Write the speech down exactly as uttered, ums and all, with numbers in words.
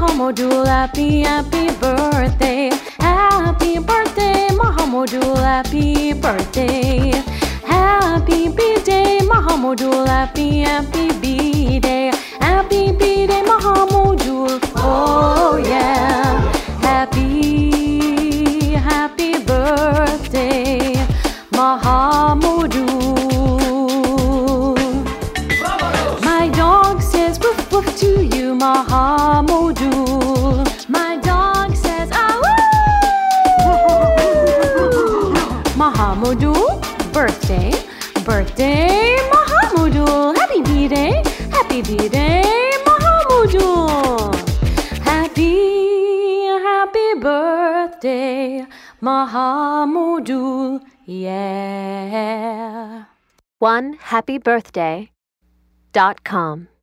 Mahamadul, happy, happy birthday. Happy birthday, Mahamadul, happy birthday. Happy B-Day, Mahamadul, happy, happy B-Day. Happy B-Day, Mahamadul, oh yeah. Happy, happy birthday, Mahamadul. My dog says woof woof to you, Mahamadul. My dog says ah woo. Mahamadul, birthday, birthday, Mahamadul. Happy B-Day, happy B-Day, Mahamadul. Happy, happy birthday, Mahamadul, yeah. one happy birthday dot com